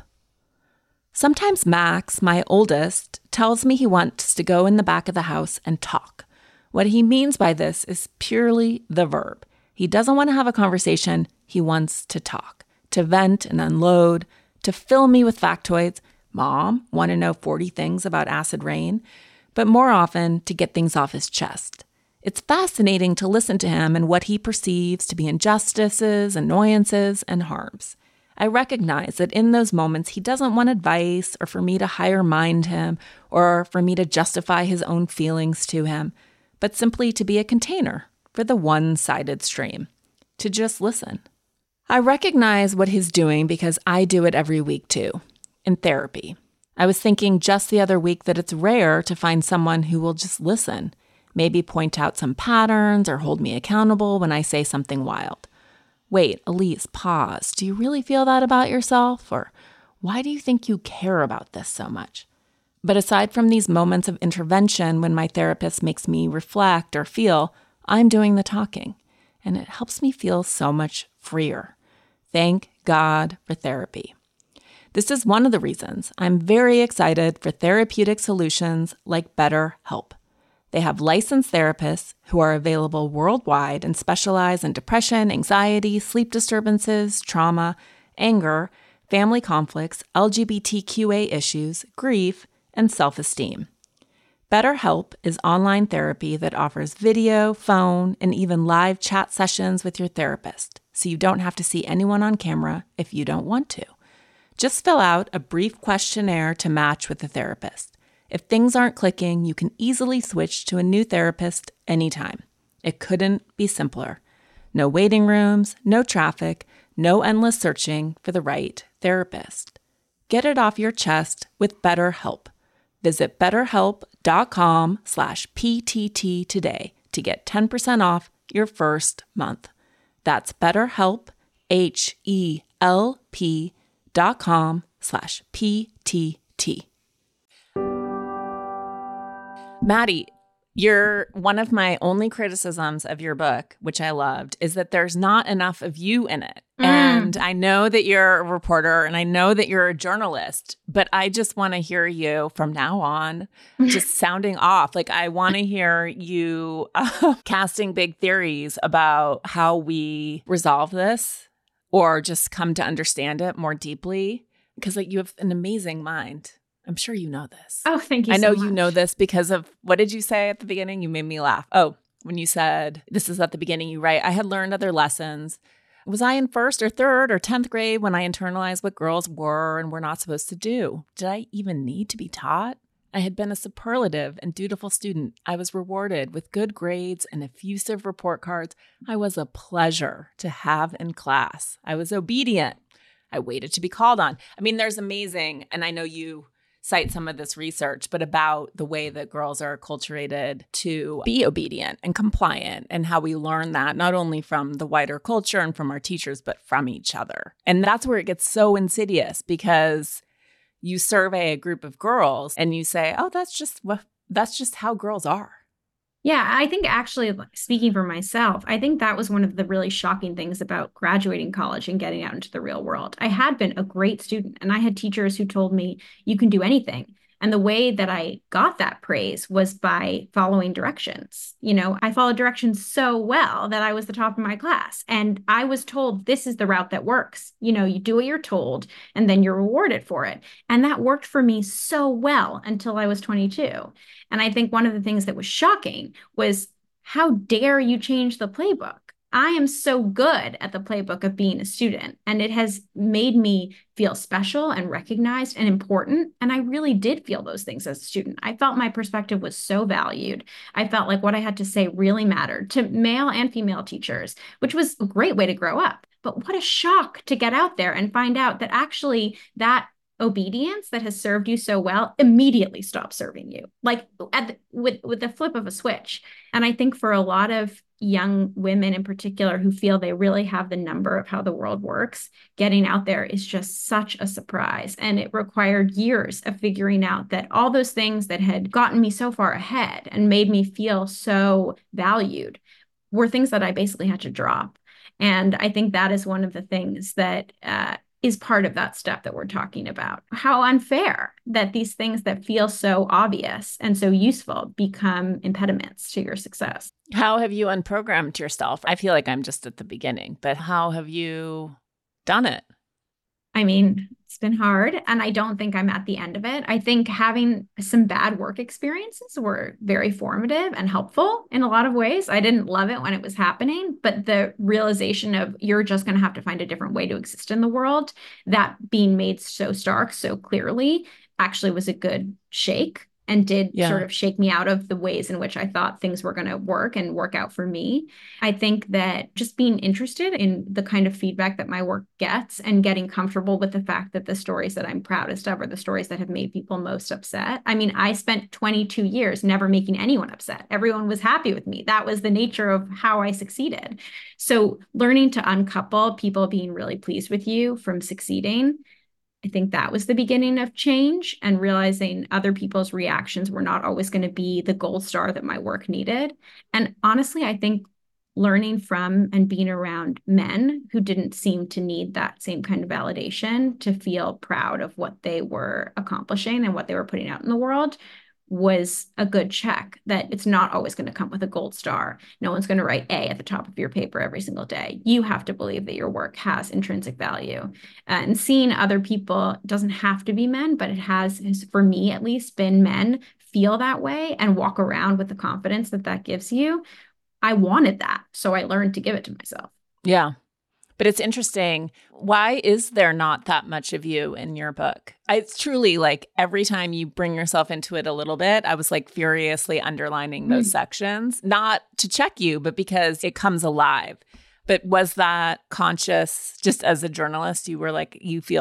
Sometimes Max, my oldest, tells me he wants to go in the back of the house and talk. What he means by this is purely the verb. He doesn't want to have a conversation. He wants to talk, to vent and unload, to fill me with factoids. Mom, want to know 40 things about acid rain? But more often, to get things off his chest. It's fascinating to listen to him and what he perceives to be injustices, annoyances, and harms. I recognize that in those moments, he doesn't want advice or for me to higher mind him or for me to justify his own feelings to him, but simply to be a container for the one-sided stream, to just listen. I recognize what he's doing because I do it every week too, in therapy. I was thinking just the other week that it's rare to find someone who will just listen, maybe point out some patterns or hold me accountable when I say something wild. Wait, Elise, pause. Do you really feel that about yourself? Or why do you think you care about this so much? But aside from these moments of intervention when my therapist makes me reflect or feel, I'm doing the talking. And it helps me feel so much freer. Thank God for therapy. This is one of the reasons I'm very excited for therapeutic solutions like BetterHelp. They have licensed therapists who are available worldwide and specialize in depression, anxiety, sleep disturbances, trauma, anger, family conflicts, LGBTQA issues, grief, and self-esteem. BetterHelp is online therapy that offers video, phone, and even live chat sessions with your therapist, so you don't have to see anyone on camera if you don't want to. Just fill out a brief questionnaire to match with the therapist. If things aren't clicking, you can easily switch to a new therapist anytime. It couldn't be simpler. No waiting rooms, no traffic, no endless searching for the right therapist. Get it off your chest with BetterHelp. Visit betterhelp.com/PTT today to get 10% off your first month. That's BetterHelp, HELP.com/PTT. www.thebridge.org/PTT. Maddie, one of my only criticisms of your book, which I loved, is that there's not enough of you in it. And I know that you're a reporter and I know that you're a journalist, but I just want to hear you from now on just sounding off. Like, I want to hear you casting big theories about how we resolve this or just come to understand it more deeply, because like you have an amazing mind. I'm sure you know this. Oh, thank you so much. I know much. you know this because of, what did you say at the beginning? You made me laugh. Oh, when you said, this is at the beginning, you write, I had learned other lessons. Was I in first or third or 10th grade when I internalized what girls were and were not supposed to do? Did I even need to be taught? I had been a superlative and dutiful student. I was rewarded with good grades and effusive report cards. I was a pleasure to have in class. I was obedient. I waited to be called on. I mean, there's amazing, and I know you cite some of this research, but about the way that girls are acculturated to be obedient and compliant, and how we learn that not only from the wider culture and from our teachers, but from each other. And that's where it gets so insidious, because you survey a group of girls and you say, oh, that's just how girls are. Yeah, I think actually, speaking for myself, I think that was one of the really shocking things about graduating college and getting out into the real world. I had been a great student and I had teachers who told me, you can do anything. And the way that I got that praise was by following directions. You know, I followed directions so well that I was the top of my class. And I was told, this is the route that works. You know, you do what you're told and then you're rewarded for it. And that worked for me so well until I was 22. And I think one of the things that was shocking was, how dare you change the playbook? I am so good at the playbook of being a student, and it has made me feel special and recognized and important. And I really did feel those things as a student. I felt my perspective was so valued. I felt like what I had to say really mattered to male and female teachers, which was a great way to grow up. But what a shock to get out there and find out that actually that obedience that has served you so well immediately stops serving you, like with the flip of a switch. And I think for a lot of young women in particular who feel they really have the number of how the world works, getting out there is just such a surprise. And it required years of figuring out that all those things that had gotten me so far ahead and made me feel so valued were things that I basically had to drop. And I think that is one of the things that is part of that step that we're talking about. How unfair that these things that feel so obvious and so useful become impediments to your success. How have you unprogrammed yourself? I feel like I'm just at the beginning, but how have you done it? I mean, it's been hard, and I don't think I'm at the end of it. I think having some bad work experiences were very formative and helpful in a lot of ways. I didn't love it when it was happening, but the realization of you're just going to have to find a different way to exist in the world, that being made so stark, so clearly, actually was a good shake. And did sort of shake me out of the ways in which I thought things were going to work and work out for me. I think that just being interested in the kind of feedback that my work gets and getting comfortable with the fact that the stories that I'm proudest of are the stories that have made people most upset. I mean, I spent 22 years never making anyone upset. Everyone was happy with me. That was the nature of how I succeeded. So learning to uncouple people being really pleased with you from succeeding, I think that was the beginning of change, and realizing other people's reactions were not always going to be the gold star that my work needed. And honestly, I think learning from and being around men who didn't seem to need that same kind of validation to feel proud of what they were accomplishing and what they were putting out in the world was a good check, that it's not always going to come with a gold star. No one's going to write A at the top of your paper every single day. You have to believe that your work has intrinsic value. And seeing other people, doesn't have to be men, but it has, for me at least, been men feel that way and walk around with the confidence that that gives you. I wanted that, so I learned to give it to myself. Yeah. But it's interesting. Why is there not that much of you in your book? It's truly like every time you bring yourself into it a little bit, I was like furiously underlining those sections, not to check you, but because it comes alive. But was that conscious just as a journalist? You were like, you feel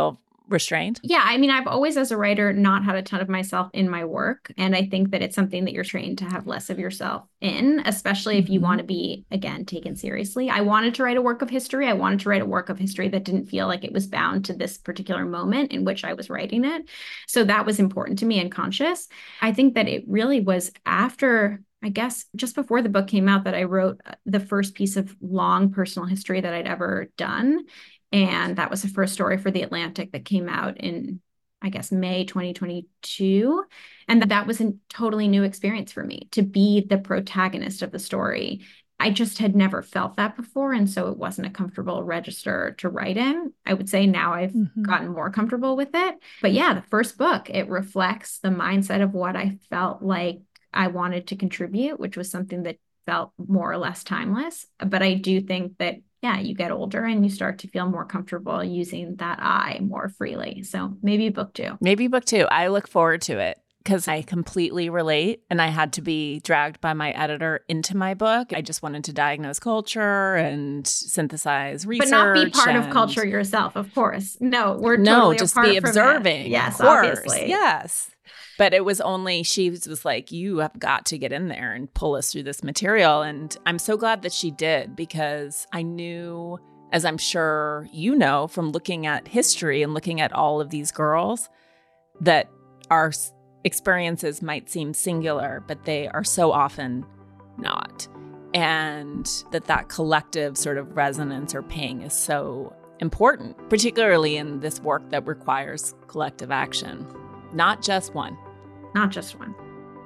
restrained? Yeah, I mean, I've always, as a writer, not had a ton of myself in my work. And I think that it's something that you're trained to have less of yourself in, especially if you want to be, again, taken seriously. I wanted to write a work of history. I wanted to write a work of history that didn't feel like it was bound to this particular moment in which I was writing it. So that was important to me and conscious. I think that it really was after, I guess, just before the book came out that I wrote the first piece of long personal history that I'd ever done. And that was the first story for The Atlantic that came out in, I guess, May 2022. And that was a totally new experience for me to be the protagonist of the story. I just had never felt that before. And so it wasn't a comfortable register to write in. I would say now I've gotten more comfortable with it. But yeah, the first book, it reflects the mindset of what I felt like I wanted to contribute, which was something that felt more or less timeless. But I do think that, yeah, you get older and you start to feel more comfortable using that I more freely. So maybe book 2. Maybe book 2. I look forward to it because I completely relate. And I had to be dragged by my editor into my book. I just wanted to diagnose culture and synthesize research. But not be part of culture yourself, of course. No, we're totally no, just apart be observing. From it. Yes, of course. Obviously. Yes. But it was only, she was like, you have got to get in there and pull us through this material. And I'm so glad that she did, because I knew, as I'm sure you know from looking at history and looking at all of these girls, that our experiences might seem singular, but they are so often not. And that collective sort of resonance or ping is so important, particularly in this work that requires collective action. Not just one. Not just one.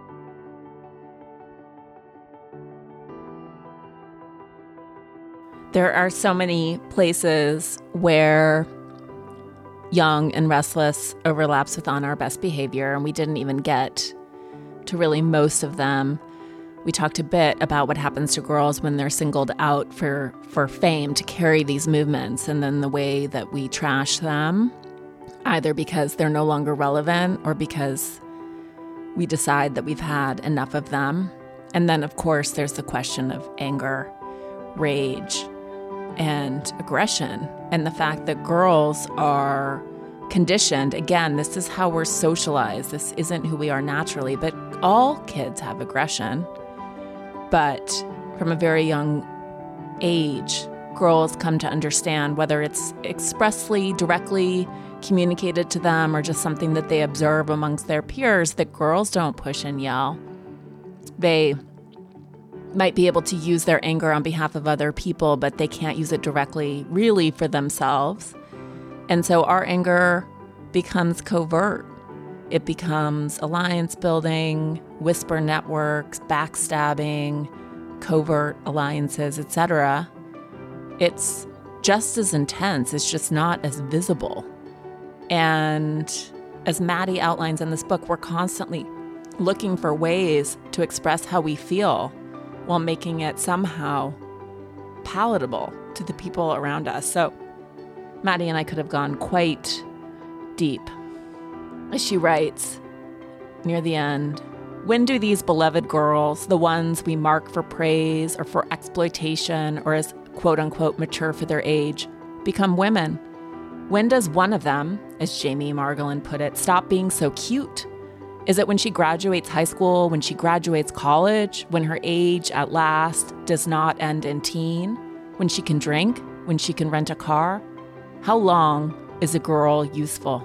There are so many places where Young and Restless overlaps with On Our Best Behavior, and we didn't even get to really most of them. We talked a bit about what happens to girls when they're singled out for fame to carry these movements, and then the way that we trash them, either because they're no longer relevant or because we decide that we've had enough of them. And then, of course, there's the question of anger, rage, and aggression, and the fact that girls are conditioned. Again, this is how we're socialized. This isn't who we are naturally, but all kids have aggression. But from a very young age, girls come to understand, whether it's expressly, directly communicated to them or just something that they observe amongst their peers, that girls don't push and yell. They might be able to use their anger on behalf of other people, but they can't use it directly really for themselves. And so our anger becomes covert. It becomes alliance building, whisper networks, backstabbing, covert alliances, etc. It's just as intense, it's just not as visible. And as Maddie outlines in this book, we're constantly looking for ways to express how we feel while making it somehow palatable to the people around us. So Maddie and I could have gone quite deep. As she writes near the end, when do these beloved girls, the ones we mark for praise or for exploitation or as quote-unquote mature for their age, become women? When does one of them, as Jamie Margolin put it, stop being so cute? Is it when she graduates high school, when she graduates college, when her age at last does not end in teen, when she can drink, when she can rent a car? How long is a girl useful?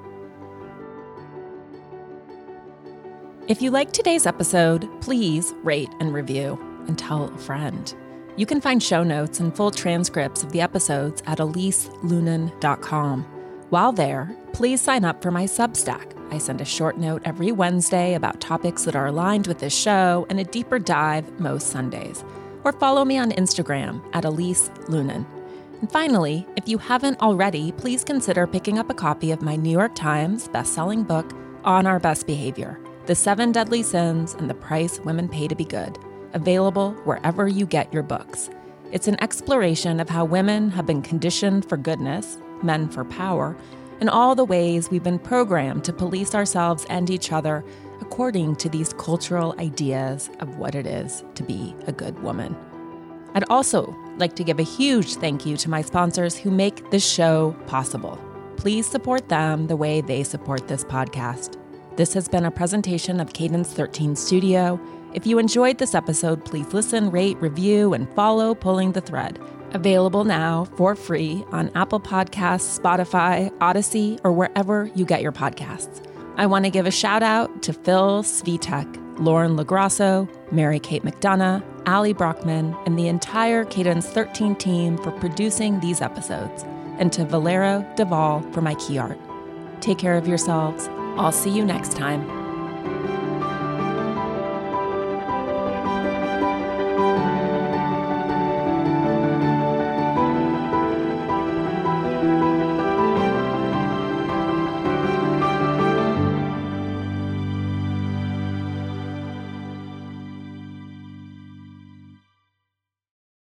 If you liked today's episode, please rate and review and tell a friend. You can find show notes and full transcripts of the episodes at eliselunan.com. While there, please sign up for my Substack. I send a short note every Wednesday about topics that are aligned with this show and a deeper dive most Sundays. Or follow me on Instagram at eliselunan. And finally, if you haven't already, please consider picking up a copy of my New York Times bestselling book, On Our Best Behavior: The 7 Deadly Sins and the Price Women Pay to Be Good, available wherever you get your books. It's an exploration of how women have been conditioned for goodness, men for power, and all the ways we've been programmed to police ourselves and each other according to these cultural ideas of what it is to be a good woman. I'd also like to give a huge thank you to my sponsors who make this show possible. please support them the way they support this podcast. This has been a presentation of Cadence 13 Studio. If you enjoyed this episode, please listen, rate, review, and follow Pulling the Thread. Available now for free on Apple Podcasts, Spotify, Odyssey, or wherever you get your podcasts. I want to give a shout out to Phil Svitek, Lauren LaGrasso, Mary Kate McDonough, Ali Brockman, and the entire Cadence 13 team for producing these episodes, and to Valero Duvall for my key art. Take care of yourselves. I'll see you next time.